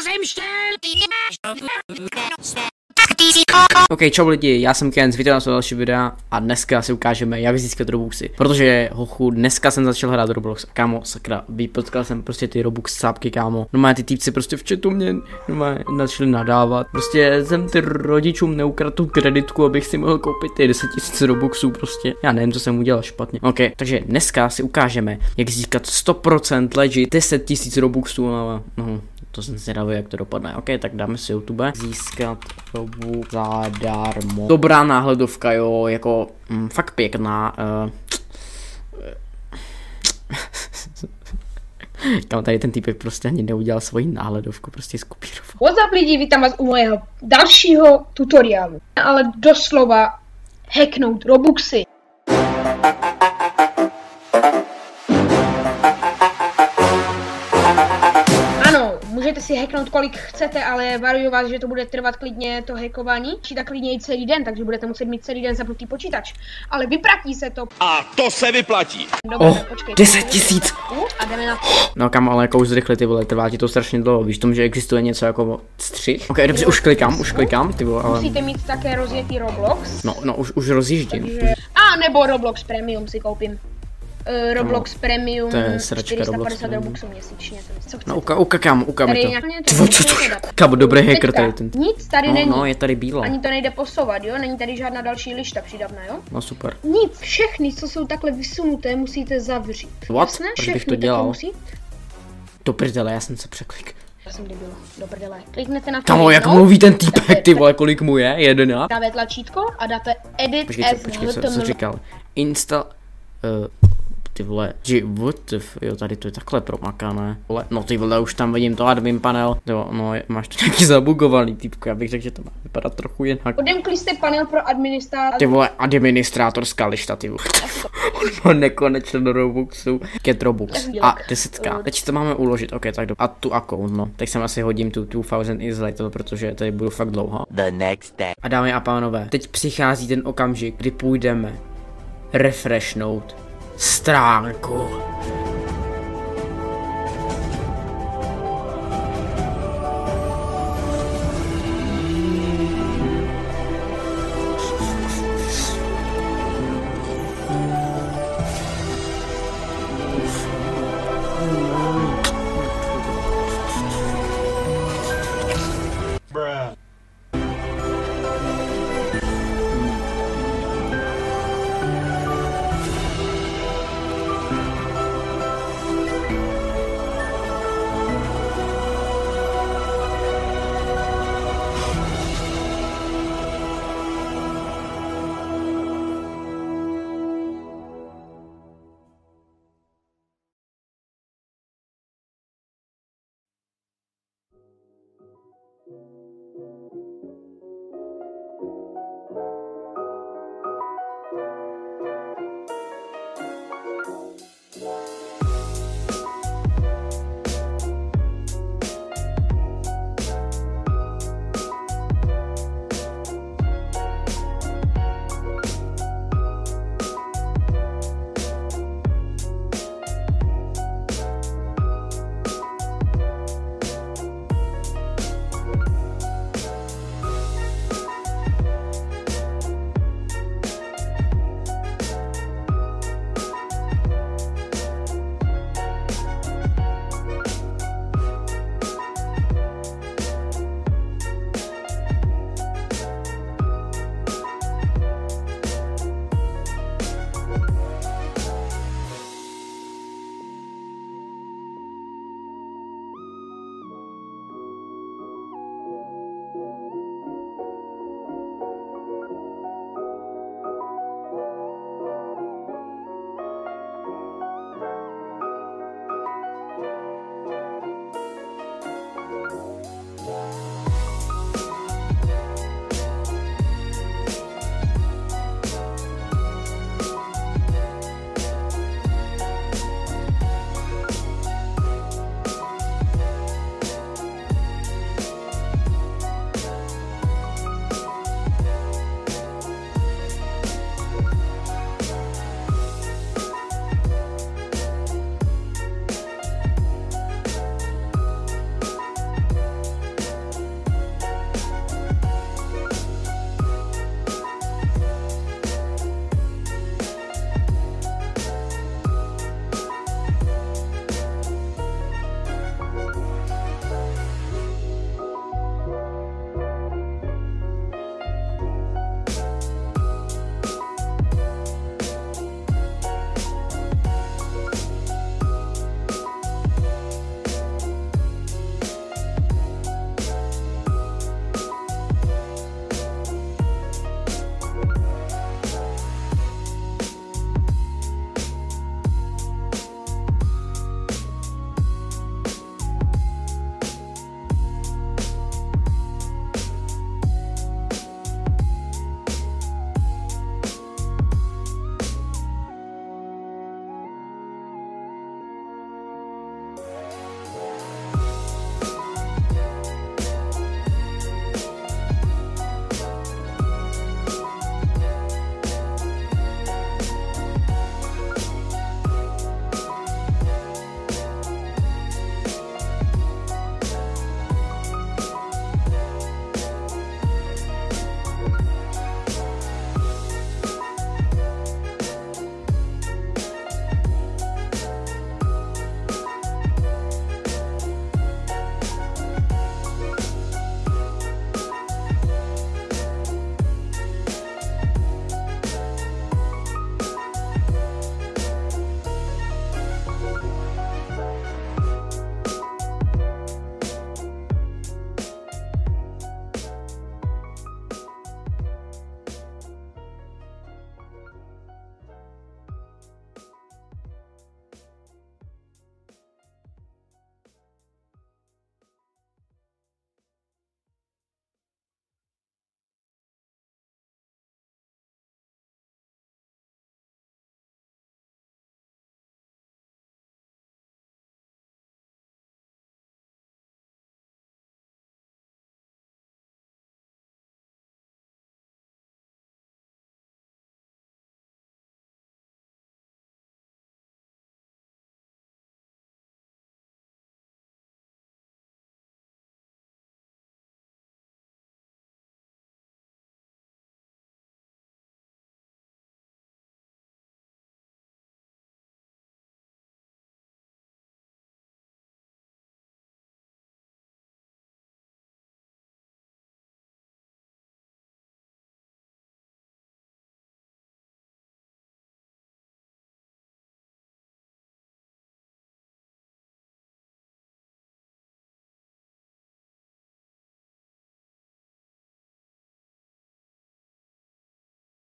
OK, čau lidi, já jsem Ken, vítám vás u další videa a dneska si ukážeme, jak získat Robuxy. Protože, hochu, dneska jsem začal hrát Roblox a kámo, sakra, vypotkal jsem prostě ty Robux sápky, kámo. No ty týpci prostě v chatu mě začali nadávat. Prostě jsem ty rodičům neukradl tu kreditku, abych si mohl koupit ty 10 000 Robuxů prostě. Já nevím, co jsem udělal špatně. OK, takže dneska si ukážeme, jak získat 100% legit 10 000 Robuxů, no. To jsem zvědavý, jak to dopadne. OK, tak dáme si YouTube. Získat Robux zadarmo. Dobrá náhledovka, jo, jako fakt pěkná. Kam tady ten týpek prostě ani neudělal svoji náhledovku, prostě skopíroval. What's up lidi, vítám vás u mojho dalšího tutoriálu. Ale doslova hacknout Robuxy. Můžete si hacknout kolik chcete, ale varuju vás, že to bude trvat klidně to hackování, či tak klidně i celý den, takže budete muset mít celý den zapnutý počítač. Ale vyplatí se to. A to se vyplatí. Dobře, počkej. 10 000. A jdeme na... No kam, ale jako už zrychli ty vole, trvá ti to strašně dlouho, víš tomu, že existuje něco jako střih? Ok, dobře, už klikám, ty vole, ale... Musíte mít také rozjetý Roblox. No, už rozjíždím. Takže... A nebo Roblox Premium si koupím. Roblox Premium, to je sračka, 450 Robuxů měsíčně, co chcete. No uka mi to. Tyvo, co to? Kámo, dobrý hacker tady ten. Nic tady není. No, je tady bílo. Ani to nejde posouvat, jo? Není tady žádná další lišta přidavná, jo? No super. Nic, všechny, co jsou takhle vysunuté, musíte zavřít. What? Jasné? Proč bych to dělal? Do prdele, já jsem se překlik. Já jsem debil, do prdele. Kliknete na to. Kamo, jak mluví ten týpek, ty vole, kolik mu je? 11? Dáte tlačítko a dáte edit Počkej, co říkal? Ty vole, jo, tady to je takhle promakané. No ty vole, už tam vidím to admin panel. Jo, no, máš to nějaký zabugovaný týpko, já bych řekl, že to má vypadat trochu jinak. Odemkli jste panel pro administrátor. Ty vole, administrátorská lišta, ty vole. On má nekonečně do Robuxu. Get Robux. A 10. Teď si to máme uložit, ok, tak a tu account, no. Tak jsem asi hodím tu 2000 is later, protože tady budu fakt dlouho. The next day. A dámy a pánové, teď přichází ten okamžik, kdy půjdeme refreshnout stránku.